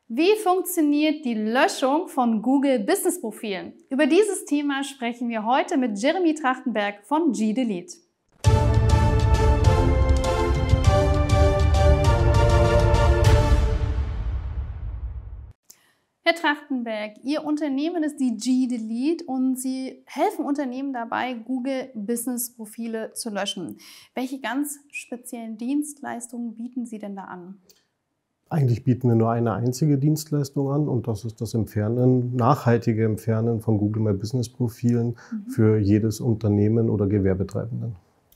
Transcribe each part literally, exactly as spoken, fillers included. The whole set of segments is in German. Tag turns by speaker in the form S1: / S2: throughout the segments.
S1: Wie funktioniert die Löschung von Google Business Profilen? Über dieses Thema sprechen wir heute mit Jeremy Trachtenberg von G-Delete. Herr Trachtenberg, Ihr Unternehmen ist die G-Delete und Sie helfen Unternehmen dabei, Google Business Profile zu löschen. Welche ganz speziellen Dienstleistungen bieten Sie denn da an?
S2: Eigentlich bieten wir nur eine einzige Dienstleistung an und das ist das Entfernen, nachhaltige Entfernen von Google My Business Profilen mhm. für jedes Unternehmen oder Gewerbetreibenden.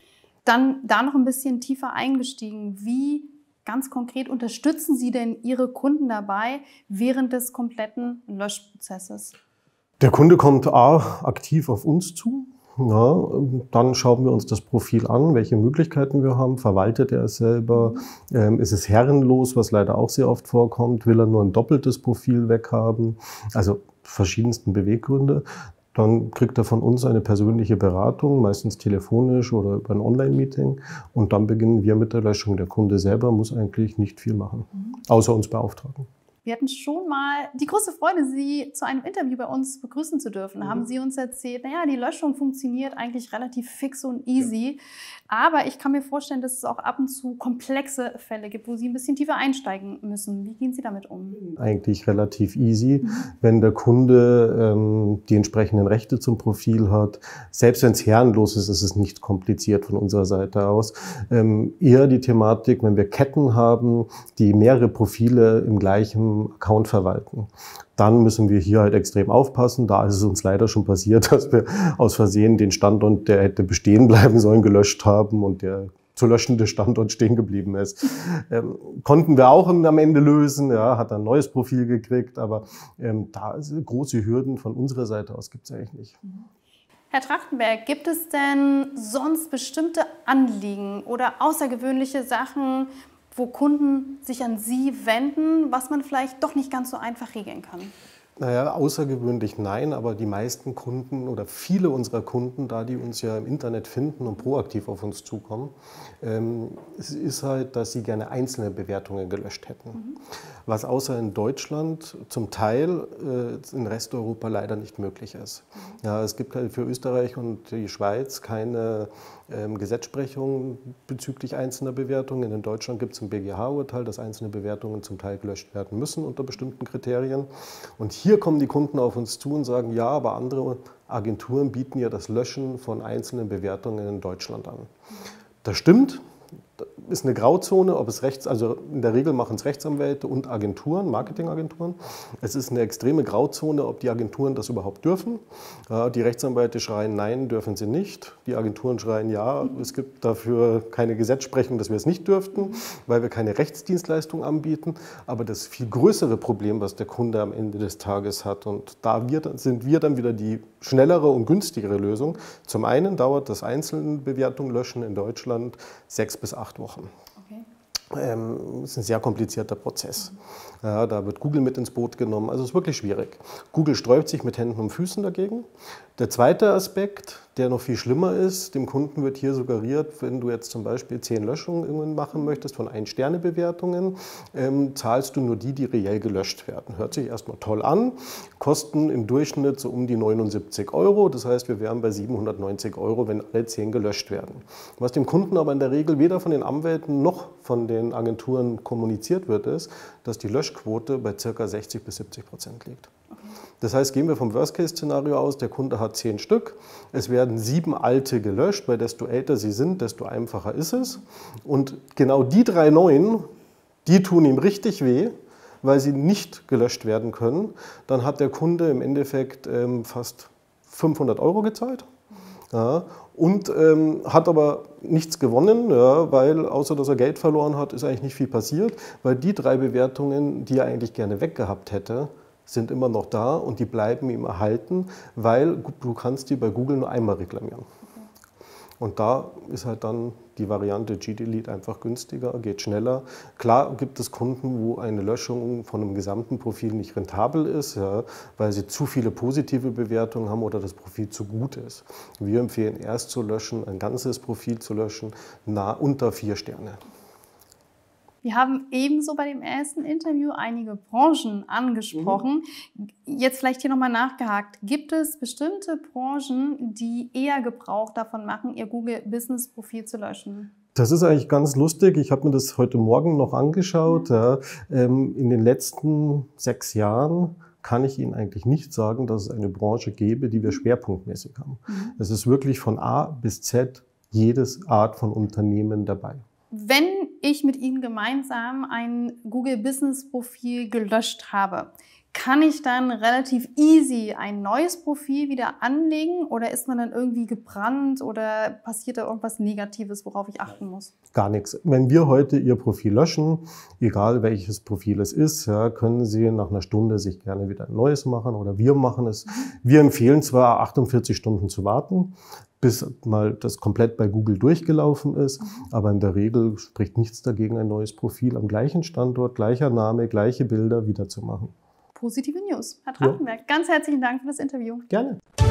S1: Dann da noch ein bisschen tiefer eingestiegen. Wie ganz konkret unterstützen Sie denn Ihre Kunden dabei während des kompletten Löschprozesses?
S2: Der Kunde kommt A, aktiv auf uns zu. Ja, dann schauen wir uns das Profil an, welche Möglichkeiten wir haben. Verwaltet er es selber? Ähm, ist es herrenlos, was leider auch sehr oft vorkommt? Will er nur ein doppeltes Profil weghaben? Also verschiedensten Beweggründe. Dann kriegt er von uns eine persönliche Beratung, meistens telefonisch oder über ein Online-Meeting. Und dann beginnen wir mit der Löschung. Der Kunde selber muss eigentlich nicht viel machen, außer uns beauftragen.
S1: Wir hatten schon mal die große Freude, Sie zu einem Interview bei uns begrüßen zu dürfen. Da mhm. haben Sie uns erzählt, naja, die Löschung funktioniert eigentlich relativ fix und easy. Ja. Aber ich kann mir vorstellen, dass es auch ab und zu komplexe Fälle gibt, wo Sie ein bisschen tiefer einsteigen müssen. Wie gehen Sie damit um?
S2: Eigentlich relativ easy, mhm. wenn der Kunde ähm, die entsprechenden Rechte zum Profil hat. Selbst wenn es herrenlos ist, ist es nicht kompliziert von unserer Seite aus. Ähm, eher die Thematik, wenn wir Ketten haben, die mehrere Profile im gleichen Account verwalten. Dann müssen wir hier halt extrem aufpassen. Da ist es uns leider schon passiert, dass wir aus Versehen den Standort, der hätte bestehen bleiben sollen, gelöscht haben und der zu löschende Standort stehen geblieben ist. Ähm, konnten wir auch am Ende lösen, ja, hat ein neues Profil gekriegt, aber ähm, da ist große Hürden von unserer Seite aus gibt es eigentlich nicht.
S1: Herr Trachtenberg, gibt es denn sonst bestimmte Anliegen oder außergewöhnliche Sachen, wo Kunden sich an Sie wenden, was man vielleicht doch nicht ganz so einfach regeln kann?
S2: Naja, außergewöhnlich nein, aber die meisten Kunden oder viele unserer Kunden, da die uns ja im Internet finden und proaktiv auf uns zukommen, ähm, es ist halt, dass sie gerne einzelne Bewertungen gelöscht hätten. Mhm. Was außer in Deutschland zum Teil äh, in Resteuropa leider nicht möglich ist. Mhm. Ja, es gibt für Österreich und die Schweiz keine ähm, Gesetzesprechung bezüglich einzelner Bewertungen. In Deutschland gibt es ein B G H-Urteil, dass einzelne Bewertungen zum Teil gelöscht werden müssen unter bestimmten Kriterien. Und hier kommen die Kunden auf uns zu und sagen, ja, aber andere Agenturen bieten ja das Löschen von einzelnen Bewertungen in Deutschland an. Das stimmt, das ist eine Grauzone, ob es rechts, also in der Regel machen es Rechtsanwälte und Agenturen, Marketingagenturen. Es ist eine extreme Grauzone, ob die Agenturen das überhaupt dürfen. Die Rechtsanwälte schreien, nein, dürfen sie nicht. Die Agenturen schreien, ja, es gibt dafür keine Gesetzesprechung, dass wir es nicht dürften, weil wir keine Rechtsdienstleistung anbieten. Aber das viel größere Problem, was der Kunde am Ende des Tages hat, und da wir, sind wir dann wieder die schnellere und günstigere Lösung. Zum einen dauert das Einzelbewertung löschen in Deutschland sechs bis acht Wochen. Okay. Ähm, das ist ein sehr komplizierter Prozess. Mhm. Ja, da wird Google mit ins Boot genommen. Also es ist wirklich schwierig. Google sträubt sich mit Händen und Füßen dagegen. Der zweite Aspekt, der noch viel schlimmer ist, dem Kunden wird hier suggeriert, wenn du jetzt zum Beispiel zehn Löschungen irgendwann machen möchtest von Ein-Sterne-Bewertungen, ähm, zahlst du nur die, die reell gelöscht werden. Hört sich erstmal toll an, kosten im Durchschnitt so um die neunundsiebzig Euro. Das heißt, wir wären bei siebenhundertneunzig Euro, wenn alle zehn gelöscht werden. Was dem Kunden aber in der Regel weder von den Anwälten noch von den Agenturen kommuniziert wird, ist, dass die Löschquote bei ca. sechzig bis siebzig Prozent liegt. Das heißt, gehen wir vom Worst-Case-Szenario aus, der Kunde hat zehn Stück, es werden sieben alte gelöscht, weil desto älter sie sind, desto einfacher ist es. Und genau die drei neuen, die tun ihm richtig weh, weil sie nicht gelöscht werden können. Dann hat der Kunde im Endeffekt ähm, fast fünfhundert Euro gezahlt. Ja, und ähm, hat aber nichts gewonnen, ja, weil außer dass er Geld verloren hat, ist eigentlich nicht viel passiert, weil die drei Bewertungen, die er eigentlich gerne weggehabt hätte, sind immer noch da und die bleiben ihm erhalten, weil du kannst die bei Google nur einmal reklamieren. Okay. Und da ist halt dann die Variante G-Delete einfach günstiger, geht schneller. Klar gibt es Kunden, wo eine Löschung von einem gesamten Profil nicht rentabel ist, ja, weil sie zu viele positive Bewertungen haben oder das Profil zu gut ist. Wir empfehlen erst zu löschen, ein ganzes Profil zu löschen, nah unter vier Sterne.
S1: Wir haben ebenso bei dem ersten Interview einige Branchen angesprochen. Mhm. Jetzt vielleicht hier nochmal nachgehakt. Gibt es bestimmte Branchen, die eher Gebrauch davon machen, ihr Google-Business-Profil zu löschen?
S2: Das ist eigentlich ganz lustig. Ich habe mir das heute Morgen noch angeschaut. Mhm. Ja, ähm, in den letzten sechs Jahren kann ich Ihnen eigentlich nicht sagen, dass es eine Branche gäbe, die wir schwerpunktmäßig haben. Mhm. Es ist wirklich von A bis Z jedes Art von Unternehmen dabei.
S1: Wenn ich mit Ihnen gemeinsam ein Google-Business-Profil gelöscht habe, kann ich dann relativ easy ein neues Profil wieder anlegen oder ist man dann irgendwie gebrannt oder passiert da irgendwas Negatives, worauf ich achten muss?
S2: Gar nichts. Wenn wir heute Ihr Profil löschen, egal welches Profil es ist, ja, können Sie nach einer Stunde sich gerne wieder ein neues machen oder wir machen es. Wir empfehlen zwar achtundvierzig Stunden zu warten, bis mal das komplett bei Google durchgelaufen ist, mhm. aber in der Regel spricht nichts dagegen, ein neues Profil am gleichen Standort, gleicher Name, gleiche Bilder wieder zu machen.
S1: Positive News. Herr Trachtenberg, ja. Ganz herzlichen Dank für das Interview.
S2: Gerne.